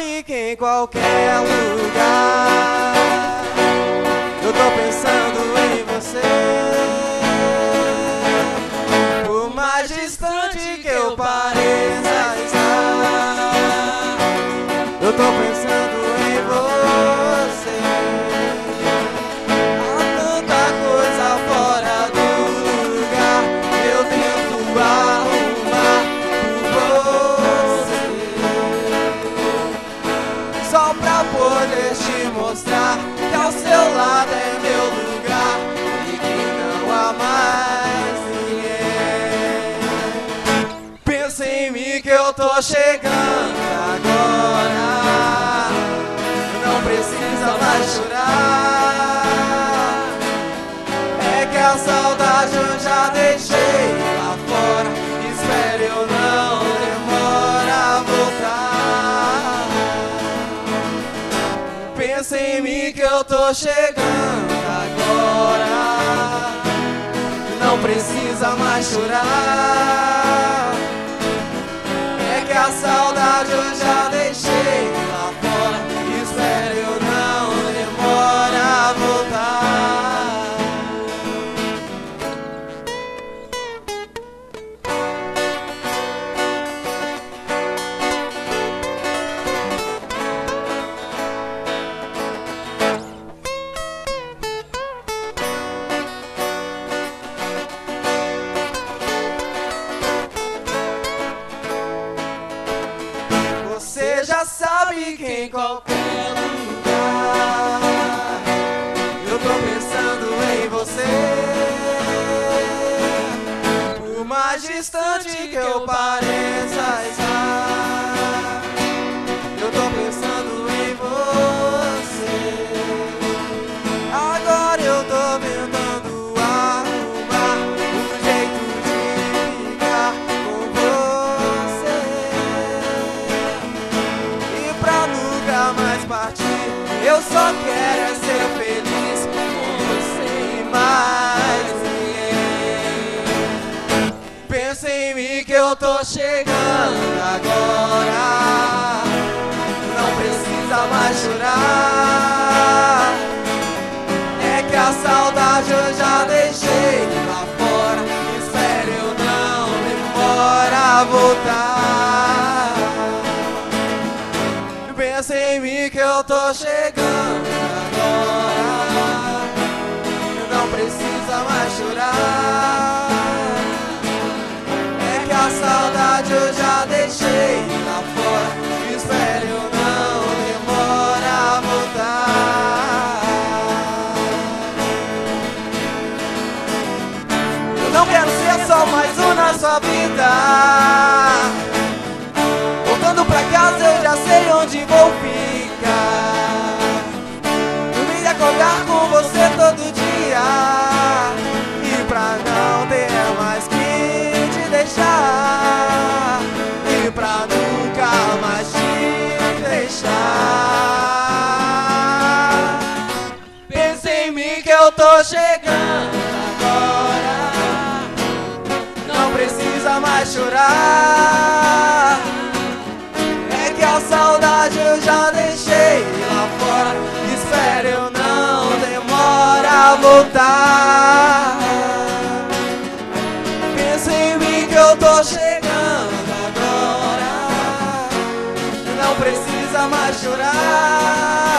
sabe que em qualquer lugar eu tô pensando em você. Por mais distante que eu pareça estar, eu tô pensando em você. Há tanta coisa fora do lugar, eu tento arrumar por você, só pra poder te mostrar que ao seu lado é meu lugar e que não há mais ninguém. Pensa em mim que eu tô chegando agora, não precisa mais chorar. É que a saudade eu já deixei lá fora, espero eu não demora a voltar. Pensa em mim que eu tô chegando agora, não precisa mais chorar. É que a saudade eu já deixei lá fora, espero eu não demora a voltar. Você já sabe que em qualquer lugar eu tô pensando em você. Por mais distante que eu pareça estar, eu tô pensando em você. Agora eu tô tentando arrumar um jeito de ficar com você, pra nunca mais partir. Eu só quero é ser feliz com você e mais ninguém. Pensa em mim que eu tô chegando agora, não precisa mais chorar. É que a saudade eu já deixei lá fora, espero eu não demora a voltar. Pensa em mim que eu tô chegando agora, não precisa mais chorar. É que a saudade eu já deixei lá fora, espero eu não demora a voltar. Eu não quero ser só mais um na sua vida. Voltando pra casa eu já sei onde vou ficar. Dormir e acordar com você todo dia, e pra não ter mais que te deixar, e pra nunca mais te deixar. Pensa em mim que eu tô chegando agora, não precisa mais chorar. É que a saudade eu já deixei lá fora, espero eu não demora a voltar. Pensa em mim que eu tô chegando agora, não precisa mais chorar.